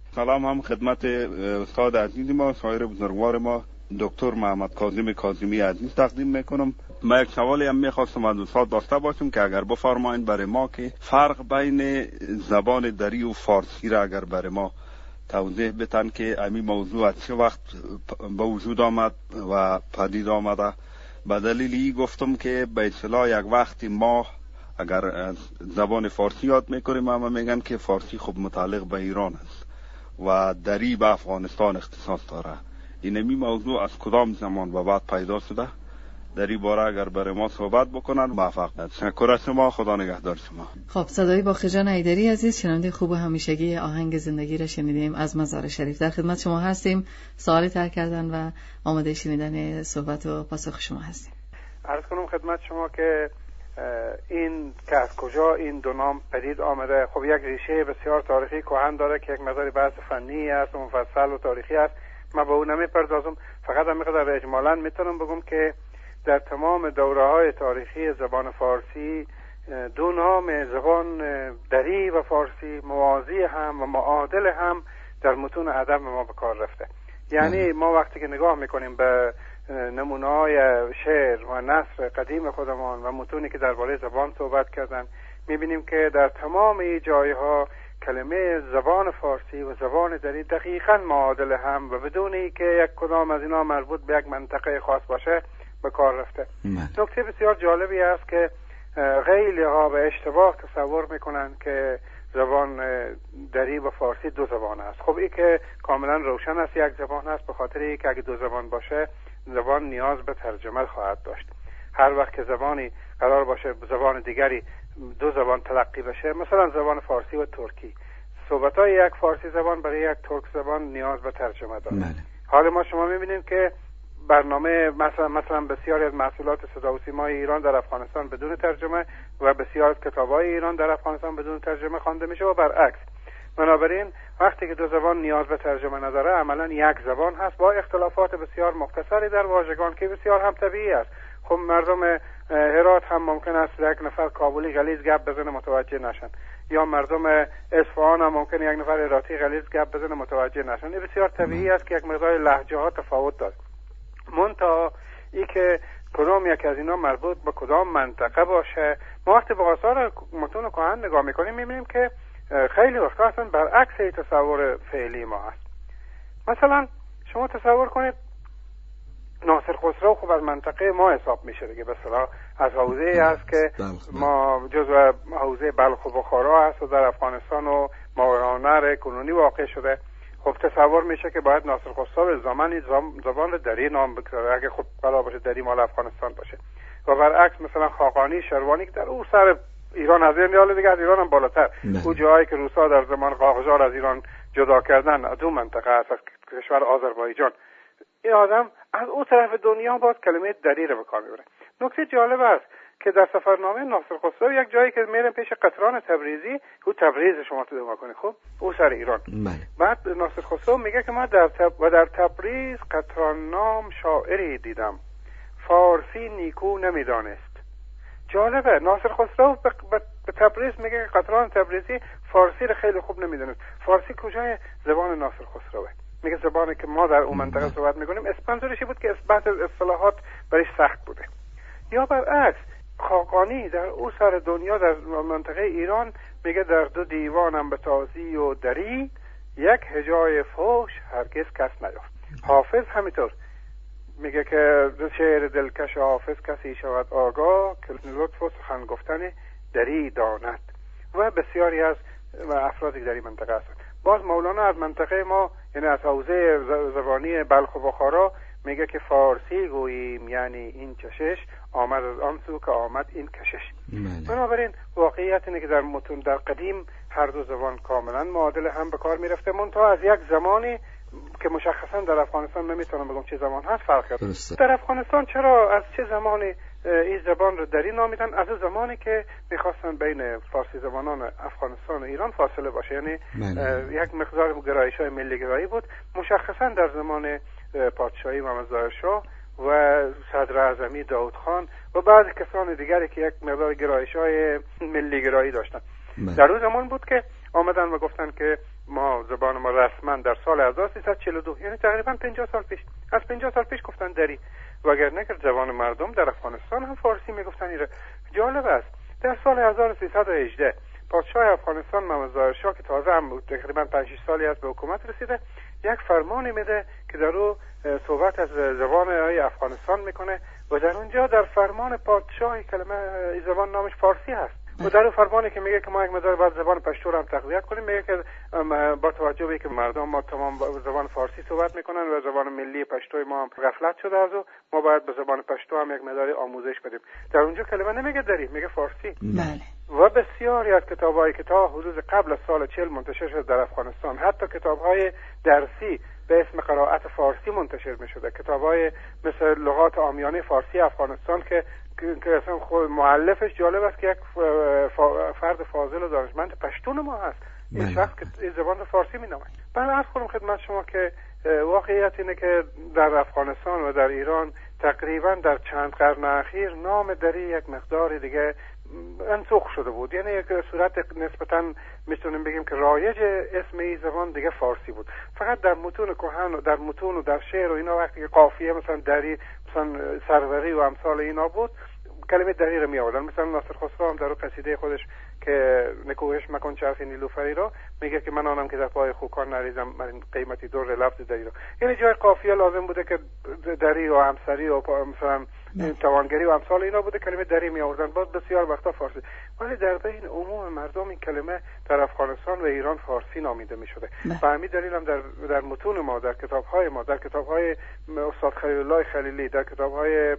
سلام هم خدمت استاد عزیز ما، شاعر بزرگوار ما دکتر محمد کاظم کاظمی عزیز تقدیم میکنم. ما یک سوالی هم میخواستم از استاد داشته باشم که اگر بفرمایید برای ما که فرق بین زبان دری و فارسی را اگر برای ما توضیح بدن که این موضوع از چه وقت به وجود آمد و پدید آمده. به دلیل این گفتم که به اصطلاح یک وقتی ما اگر از زبان فارسی یاد میکنیم اما میگن که فارسی خب متعلق به ایران است و دری به افغانستان اختصاص داره. اینمی موضوع از کدام زمان و بعد پیدا شده؟ در این باره اگر برای ما صحبت بکنن موفق باشید. تشکر از شما، خدا نگهدار شما. خب صدای باقی‌جان حیدری عزیز، شنونده خوب همیشگی آهنگ زندگی را شنیدیم از مزار شریف. در خدمت شما هستیم، سوالی طرح کردن و آماده شنیدن صحبت و پاسخ شما هستیم. عرض کنم خدمت شما که این که از کجا این دو نام پدید آمده، خب یک ریشه بسیار تاریخی کهن داره که یک مقدار بحث فنی است و مفصل و تاریخی است. من به اون نمیپردازم، فقط هم مقدار اجمالاً میتونم بگم که در تمام دوره‌های تاریخی زبان فارسی دو نام زبان دری و فارسی موازی هم و معادل هم در متون ادب ما به کار رفته. یعنی ما وقتی که نگاه میکنیم به نمونه‌های شعر و نثر قدیم خودمان و متونی که درباره زبان صحبت کردن، میبینیم که در تمام این جایها کلمه زبان فارسی و زبان دری دقیقاً معادل هم و بدون اینکه یک کدام از اینا مربوط به یک منطقه خاص باشه به کار رفته. نکته بسیار جالبی است که خیلی ها به اشتباه تصور میکنن که زبان دری و فارسی دو زبان است. خب این که کاملا روشن است یک زبان است، به خاطر اینکه اگه دو زبان باشه زبان نیاز به ترجمه خواهد داشت. هر وقت که زبانی قرار باشه زبان دیگری دو زبان تلقی بشه، مثلا زبان فارسی و ترکی، صحبت‌های یک فارسی زبان برای یک ترک زبان نیاز به ترجمه داره. حال ما شما می‌بینید که برنامه مثلا بسیاری از محصولات صدا و سیمای ایران در افغانستان بدون ترجمه و بسیار از کتاب‌های ایران در افغانستان بدون ترجمه خوانده میشه و برعکس. بنابراین وقتی که دو زبان نیاز به ترجمه نداره عملاً یک زبان هست با اختلافات بسیار مختصری در واژگان که بسیار هم طبیعی است. خب مردم هرات هم ممکن است یک نفر کابلی غلیظ گپ بزنه متوجه نشن، یا مردم اصفهان هم ممکن یک نفر هراتی غلیظ گپ بزنه متوجه نشن. این بسیار طبیعی است که یک مقدار لهجه ها تفاوت داره. منتها ای که کدام یک از اینا مربوط به کدام منطقه باشه، ما وقتی به آثار متون کهن نگاه میکنیم میبینیم که خیلی وقتا اصلا برعکس تصور فعلی ما هست. مثلا شما تصور کنید ناصر خسرو خب از منطقه ما حساب میشه دیگه، به اصطلاح از حوزه است که ما جزو حوزه بلخ و بخارا هست و در افغانستان و ماورانهر کنونی واقع شده. خب تصور میشه که باید ناصر خسرو زبان دری نام بگذاره اگه خب قرار باشه دری مال افغانستان باشه. و برعکس مثلا خاقانی شروانی که در اون سر ایران از این حال دیگه از ایران هم بالاتر، اون جایی که روسا در زمان قاجار از ایران جدا کردن از اون منطقه است، از کشور آذربایجان، این آدم از اون طرف دنیا باز کلمه دری رو به کار میبره. نکته جالب است که در سفرنامه ناصر خسرو یک جایی که میرن پیش قطران تبریزی، او تبریز شما تو دما کنید، خب او سر ایران. بعد ناصر خسرو میگه که ما در تبریز قطران نام شاعری دیدم، فارسی نیکو نمیدانست. جالبه، ناصر خسرو به تبریز میگه که قطران تبریزی فارسی رو خیلی خوب نمیدونست. فارسی کجای زبان ناصر خسروه؟ میگه زبانی که ما در اون منطقه صحبت میکنیم. منظورش بود که اثبات اصطلاحات برای سخت بوده. یا برعکس خاقانی در اون سر دنیا در منطقه ایران میگه در دو دیوانم به تازی و دری، یک هجای فوش هرگز کس نیافت. حافظ همینطور میگه که شعر دلکش حافظ کسی شود آگاه که لطف و سخن گفتن دری داند. و بسیاری از افرادی در این منطقه هستند. باز مولانا از منطقه ما، یعنی از حوزه زبانی بلخ و بخارا، میگه که فارسی گوییم یعنی این کشش آمد از آن سو که آمد این کشش. بنابراین واقعیت اینه که در متون در قدیم هر دو زبان کاملا معادل هم به کار میرفته، منتها از یک زمانی که مشخصا در افغانستان نمیتونم بگم چه زمان هست فرق کرد. در افغانستان چرا از چه زمانی این زبان رو دری نامیدن؟ از اون زمانی که میخواستن بین فارسی زبانان افغانستان و ایران فاصله باشه، یعنی یک مقدار گرایش‌های ملی گرایی بود. مشخصا در زمان پادشاهی محمد ظاهر شاه و صدر اعظمی داود خان و بعضی کسان دیگری که یک مقدار گرایش‌های ملی گرایی داشتن، در اون زمان بود که آمدن و گفتن که ما زبان ما رسما در سال 1342، یعنی تقریبا 50 سال پیش، از 50 سال پیش گفتن دری، وگرنه که زبان مردم در افغانستان هم فارسی میگفتن. ایره جالب است در سال 1318 پادشاه افغانستان محمد ظاهر شاه که تازه هم تقریبا 5-6 سالی است به حکومت رسیده، یک فرمانی میده که در او صحبت از زبان افغانستان میکنه و در اونجا در فرمان پادشاه کلمه زبان نامش فارسی هست و در اون فرمانی که میگه که ما یک مقدار باید زبان پشتو رو هم تقویت کنیم، میگه که با توجه به که مردم ما تمام زبان فارسی صحبت میکنن و زبان ملی پشتوی ما هم غفلت شده از او، ما باید به زبان پشتو هم یک مقدار آموزش بدیم. در اونجا کلمه نمیگه دری، میگه فارسی. بله. و بسیاری از کتاب‌هایی که تا حدود قبل از سال 40 منتشر شد در افغانستان، حتی کتاب‌های درسی به اسم قرائت فارسی منتشر می‌شده، کتاب‌های مثل لغات عامیانه فارسی افغانستان که اصلا خود مؤلفش جالب است که یک فرد فاضل و دانشمند پشتون ما هست، این شخص که این زبان رو فارسی می‌نامه. من عرض کنم خدمت شما که واقعیت اینه که در افغانستان و در ایران تقریبا در چند قرن اخیر نام دری یک مقدار دیگه انسوخ شده بود، یعنی یک صورت نسبتا میتونیم بگیم که رایج اسم این زبان دیگه فارسی بود. فقط در متون کهن و در متون و در شعر و اینا وقتی که قافیه مثلا دری، مثلا سروری و امثال اینا بود، کلمه دری رو می آوردن. مثلا ناصر خسرو هم در قصیده خودش که نکوهش مکن چرخ نیلوفری رو میگه که من آنم که در پای خوکان نریزم من قیمتی دور لفظ دری رو، یعنی جای قافیه لازم بوده که دری و همسری و مثلا توانگری و امثال اینا بوده کلمه دری می آوردن، باز بسیار وقتا فارسی. ولی در بین عموم مردم این کلمه در افغانستان و ایران فارسی نامیده می شده. و همین دلیل هم در متون ما، در کتاب‌های ما، در کتاب‌های استاد خلیل الله خلیلی، در کتاب‌های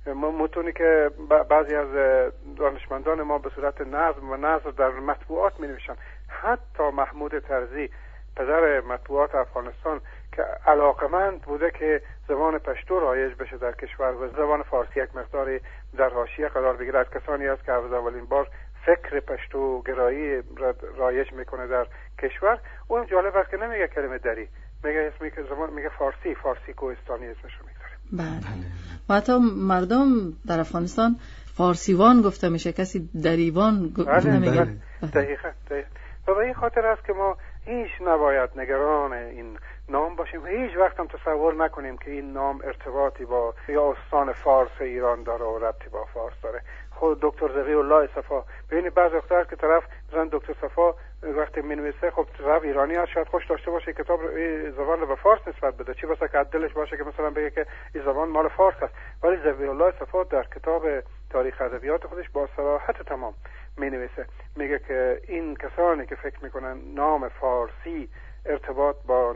متونی که بعضی از دانشمندان ما به صورت نظم و نثر در مطبوعات می نوشتن، حتی محمود طرزی پدر مطبوعات افغانستان که علاقمند بوده که زبان پشتو رایج بشه در کشور و زبان فارسی یک مقداری در حاشیه قرار بگیره، از کسانی است که از اولین بار فکر پشتو گرایی رایج میکنه در کشور. اون جالب است که نمیگه کلمه دری، میگه اسمی که زبان میگه فارسی کوهستانی اسمشو میذاره. بله. و حتی مردم در افغانستان فارسیوان گفته میشه، کسی دریوان نمیگه. دقیقاً. و به این خاطر است که ما هیچ نباید نگران این نام باشیم، هیچ وقت هم تصور نکنیم که این نام ارتباطی با یا استان فارس ایران داره و ربطی با فارس داره. خود دکتر ذکی الله صفا، ببینید بعضی وقتا که طرف مثلا دکتر صفا وقتی می‌نویسه خب طرف ایرانی است، شاید خوش داشته باشه کتاب زبان رو به فارس نسبت بده، چی واسه که دلش باشه که مثلا بگه که این زبان مال فارس است. ولی ذکی الله صفا در کتاب تاریخ ادبیات خودش با صراحت تمام می‌نویسه، میگه که این کسانی که فکر میکنن نام فارسی ارتباط با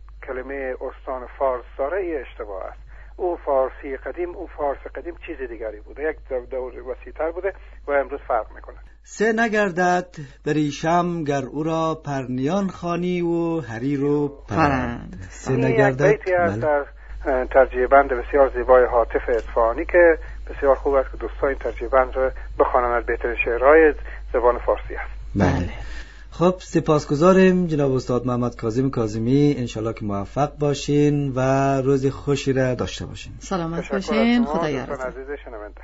کلمه استان فارس داره، این اشتباه است. او فارسی قدیم، او فارس قدیم چیز دیگری بوده، یک دور وسیع‌تر بوده و امروز فرق میکنه. سه نگردد بریشم گر او را پرنیان خانی و حریر و پرند. سه نگردد. یک بیتی است در ترجیع بند بسیار زیبای حاطف اصفهانی که بسیار خوب است که دوستان این ترجیع بند رو بخوانند، از بهترین شعرهای زبان فارسی است. بله. خب سپاسگزاریم جناب استاد محمد کاظم کاظمی، انشالله که موفق باشین و روز خوشی را داشته باشین. سلامت باشین، خدا یارتون. عزیز شنونده.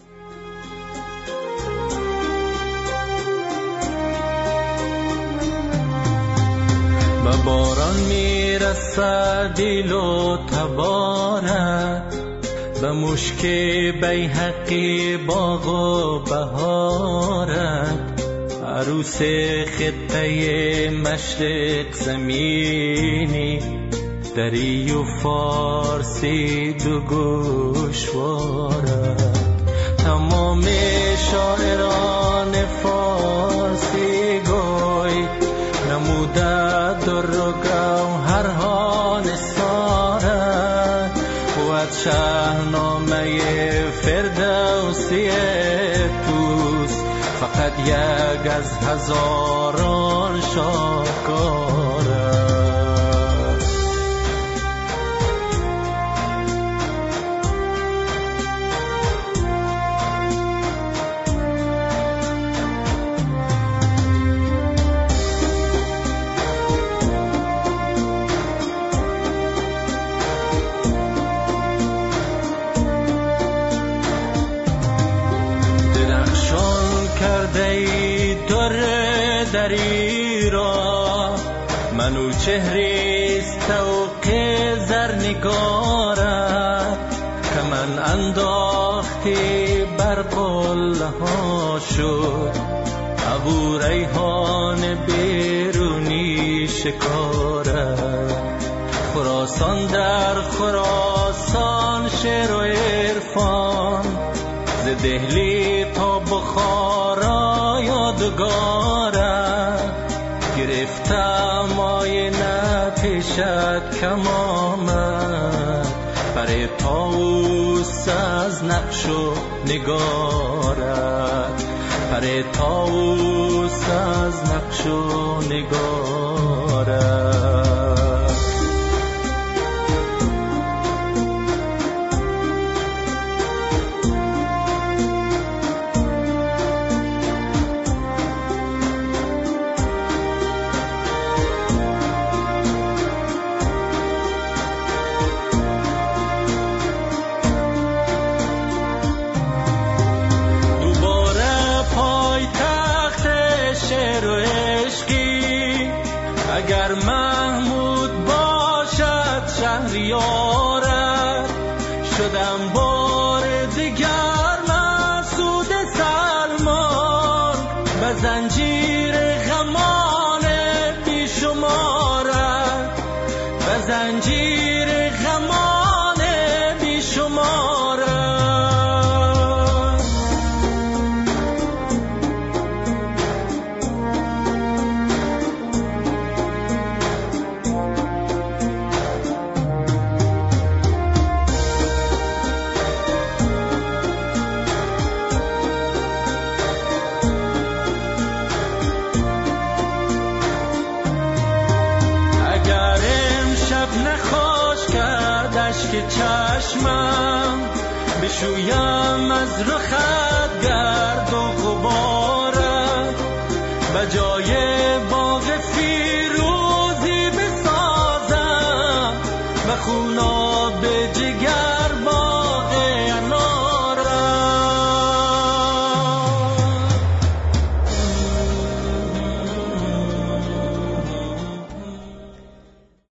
و باران میرسد دیل و تبارد و مشک بیهقی باغ و بهارد، عروس خطه مشرق زمینی، دری و فارسی دو گوشوارد. تمام شاعران فارسی گوی نموده در و گوهرها نثارد، و شاهنامه فردوسی توست فقط یک از هزاران شاهکار است. دری را منوچهریست توق زرنگارت که من انداختی بر قله ها شد ابو ریحان بیرونی شکارت خراسان در خراسان شعر و عرفان ز دهلی تا بخارا یادگارت گرفتم آینتشت کم آمد پر طاووس از نقش و نگارت پر طاووس از نقش و نگارت اگر محمود باشد شهریارت شدم بار دیگر مسعود سلمان به زنجیر غمان بیشمارت به زنجیر غمان بیشمارت که چشمم بشویم از رخت گرد و غبار